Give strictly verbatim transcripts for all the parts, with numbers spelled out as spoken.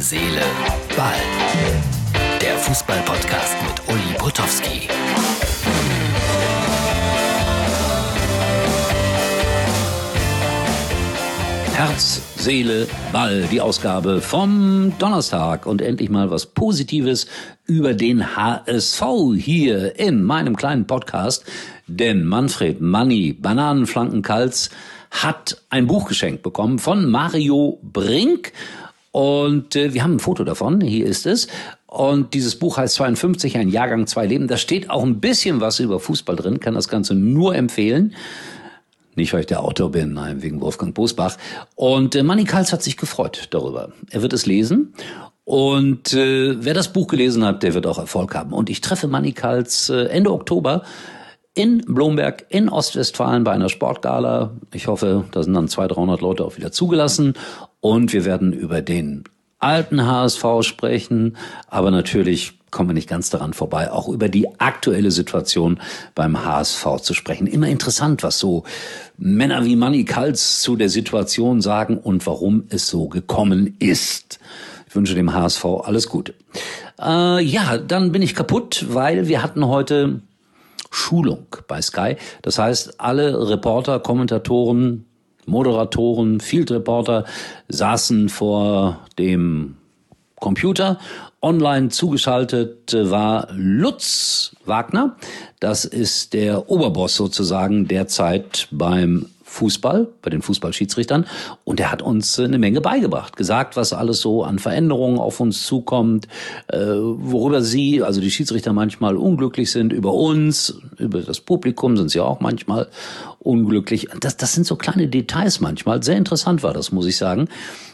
Seele, Ball. Der Fußball-Podcast mit Uli Potowski. Herz, Seele, Ball, die Ausgabe vom Donnerstag und endlich mal was Positives über den H S V hier in meinem kleinen Podcast. Denn Manfred Manni Bananenflanken-Kals hat ein Buch geschenkt bekommen von Mario Brink und äh, wir haben ein Foto davon, hier ist es. Und dieses Buch heißt zweiundfünfzig, ein Jahrgang, zwei Leben. Da steht auch ein bisschen was über Fußball drin, kann das Ganze nur empfehlen. Nicht, weil ich der Autor bin, nein, wegen Wolfgang Bosbach. Und äh, Manni Kals hat sich gefreut darüber. Er wird es lesen. Und äh, wer das Buch gelesen hat, der wird auch Erfolg haben. Und ich treffe Manni Kals äh, Ende Oktober in Blomberg in Ostwestfalen bei einer Sportgala. Ich hoffe, da sind dann zweihundert, dreihundert Leute auch wieder zugelassen. Und wir werden über den alten H S V sprechen, aber natürlich kommen wir nicht ganz daran vorbei, auch über die aktuelle Situation beim H S V zu sprechen. Immer interessant, was so Männer wie Manni Kals zu der Situation sagen und warum es so gekommen ist. Ich wünsche dem H S V alles Gute. Äh, ja, dann bin ich kaputt, weil wir hatten heute Schulung bei Sky. Das heißt, alle Reporter, Kommentatoren, Moderatoren, Field Reporter saßen vor dem Computer. Online zugeschaltet war Lutz Wagner. Das ist der Oberboss sozusagen derzeit beim Fußball, bei den Fußballschiedsrichtern. Und er hat uns eine Menge beigebracht, gesagt, was alles so an Veränderungen auf uns zukommt, äh, worüber sie, also die Schiedsrichter manchmal unglücklich sind, über uns, über das Publikum sind sie auch manchmal unglücklich. Das, das sind so kleine Details manchmal. Sehr interessant war das, muss ich sagen.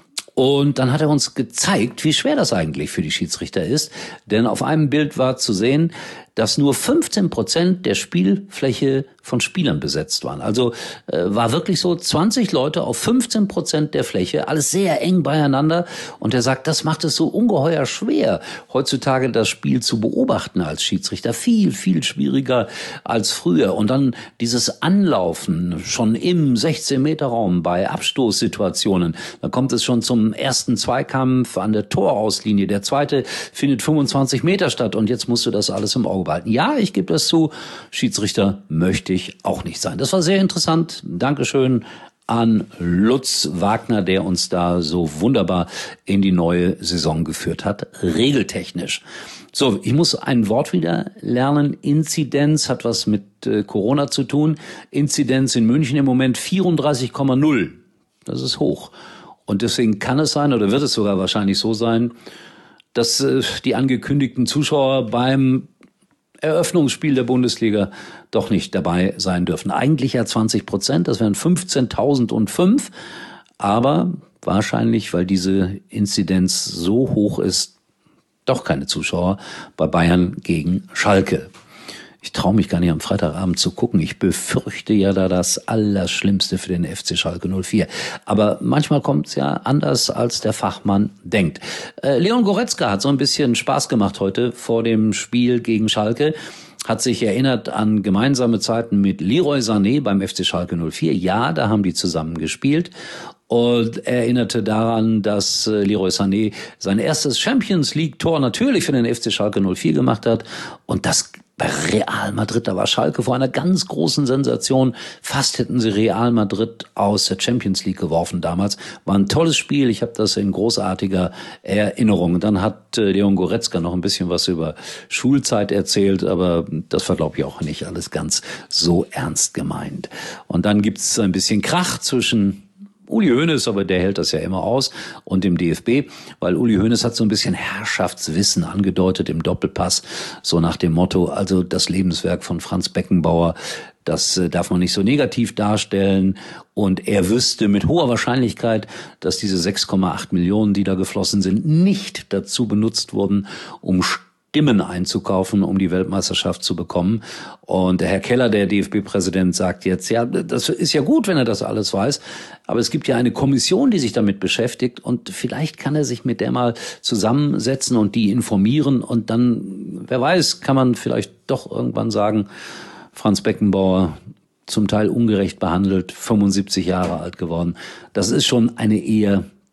Und dann hat er uns gezeigt, wie schwer das eigentlich für die Schiedsrichter ist. Denn auf einem Bild war zu sehen, dass nur fünfzehn Prozent der Spielfläche von Spielern besetzt waren. Also äh, war wirklich so zwanzig Leute auf fünfzehn Prozent der Fläche, alles sehr eng beieinander. Und er sagt, das macht es so ungeheuer schwer, heutzutage das Spiel zu beobachten als Schiedsrichter. Viel, viel schwieriger als früher. Und dann dieses Anlaufen schon im sechzehn-Meter-Raum bei Abstoßsituationen. Da kommt es schon zum ersten Zweikampf an der Torauslinie. Der zweite findet fünfundzwanzig Meter statt. Und jetzt musst du das alles im Auge behalten. Ja, ich gebe das zu, Schiedsrichter möchte ich auch nicht sein. Das war sehr interessant. Dankeschön an Lutz Wagner, der uns da so wunderbar in die neue Saison geführt hat, regeltechnisch. So, ich muss ein Wort wieder lernen. Inzidenz hat was mit äh, Corona zu tun. Inzidenz in München im Moment vierunddreißig Komma null. Das ist hoch. Und deswegen kann es sein, oder wird es sogar wahrscheinlich so sein, dass äh, die angekündigten Zuschauer beim Eröffnungsspiel der Bundesliga doch nicht dabei sein dürfen. Eigentlich ja zwanzig Prozent, das wären fünfzehntausendfünf, aber wahrscheinlich, weil diese Inzidenz so hoch ist, doch keine Zuschauer bei Bayern gegen Schalke. Ich traue mich gar nicht am Freitagabend zu gucken. Ich befürchte ja da das Allerschlimmste für den F C Schalke null vier. Aber manchmal kommt es ja anders, als der Fachmann denkt. Äh, Leon Goretzka hat so ein bisschen Spaß gemacht heute vor dem Spiel gegen Schalke. Hat sich erinnert an gemeinsame Zeiten mit Leroy Sané beim F C Schalke null vier. Ja, da haben die zusammen gespielt. Und er erinnerte daran, dass Leroy Sané sein erstes Champions League-Tor natürlich für den F C Schalke null vier gemacht hat. Und das bei Real Madrid, da war Schalke vor einer ganz großen Sensation. Fast hätten sie Real Madrid aus der Champions League geworfen damals. War ein tolles Spiel, ich habe das in großartiger Erinnerung. Dann hat Leon Goretzka noch ein bisschen was über Schulzeit erzählt, aber das war, glaube ich, auch nicht alles ganz so ernst gemeint. Und dann gibt's ein bisschen Krach zwischen Uli Hoeneß, aber der hält das ja immer aus, und dem D F B, weil Uli Hoeneß hat so ein bisschen Herrschaftswissen angedeutet im Doppelpass, so nach dem Motto, also das Lebenswerk von Franz Beckenbauer, das darf man nicht so negativ darstellen, und er wüsste mit hoher Wahrscheinlichkeit, dass diese sechs Komma acht Millionen, die da geflossen sind, nicht dazu benutzt wurden, um Stimmen einzukaufen, um die Weltmeisterschaft zu bekommen. Und der Herr Keller, der D F B-Präsident, sagt jetzt, ja, das ist ja gut, wenn er das alles weiß, aber es gibt ja eine Kommission, die sich damit beschäftigt, und vielleicht kann er sich mit der mal zusammensetzen und die informieren, und dann, wer weiß, kann man vielleicht doch irgendwann sagen, Franz Beckenbauer, zum Teil ungerecht behandelt, fünfundsiebzig Jahre alt geworden. Das ist schon eine eher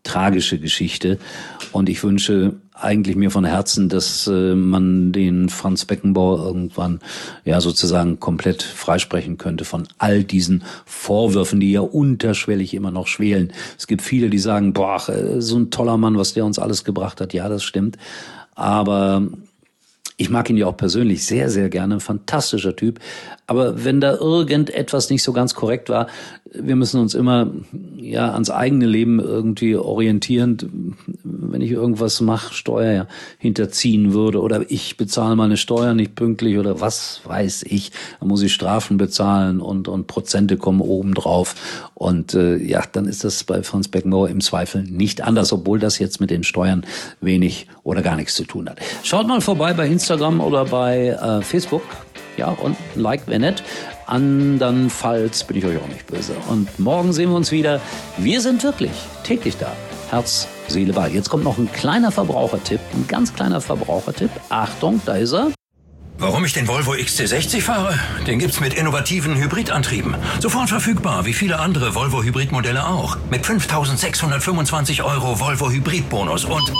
tragische Geschichte. Und ich wünsche eigentlich mir von Herzen, dass äh, man den Franz Beckenbauer irgendwann ja sozusagen komplett freisprechen könnte von all diesen Vorwürfen, die ja unterschwellig immer noch schwelen. Es gibt viele, die sagen, boah, so ein toller Mann, was der uns alles gebracht hat. Ja, das stimmt. Aber ich mag ihn ja auch persönlich sehr, sehr gerne, ein fantastischer Typ. Aber wenn da irgendetwas nicht so ganz korrekt war, wir müssen uns immer ja ans eigene Leben irgendwie orientieren. Wenn ich irgendwas mache, Steuer ja, hinterziehen würde oder ich bezahle meine Steuern nicht pünktlich oder was weiß ich, dann muss ich Strafen bezahlen und und Prozente kommen obendrauf. Und äh, ja, dann ist das bei Franz Beckenbauer im Zweifel nicht anders, obwohl das jetzt mit den Steuern wenig oder gar nichts zu tun hat. Schaut mal vorbei bei Instagram oder bei äh, Facebook. Ja, und like, wenn nicht. Andernfalls bin ich euch auch nicht böse. Und morgen sehen wir uns wieder. Wir sind wirklich täglich da. Herz, Seele, Ball. Jetzt kommt noch ein kleiner Verbrauchertipp, ein ganz kleiner Verbrauchertipp. Achtung, da ist er. Warum ich den Volvo X C sechzig fahre? Den gibt's mit innovativen Hybridantrieben. Sofort verfügbar, wie viele andere Volvo-Hybridmodelle auch. Mit fünftausendsechshundertfünfundzwanzig Euro Volvo Hybridbonus und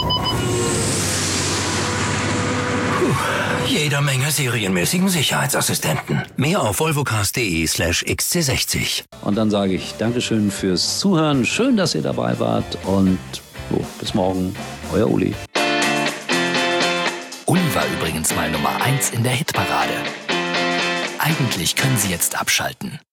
jeder Menge serienmäßigen Sicherheitsassistenten. Mehr auf volvocars.de slash xc60. Und dann sage ich Dankeschön fürs Zuhören. Schön, dass ihr dabei wart. Und so, bis morgen. Euer Uli. Uli war übrigens mal Nummer eins in der Hitparade. Eigentlich können Sie jetzt abschalten.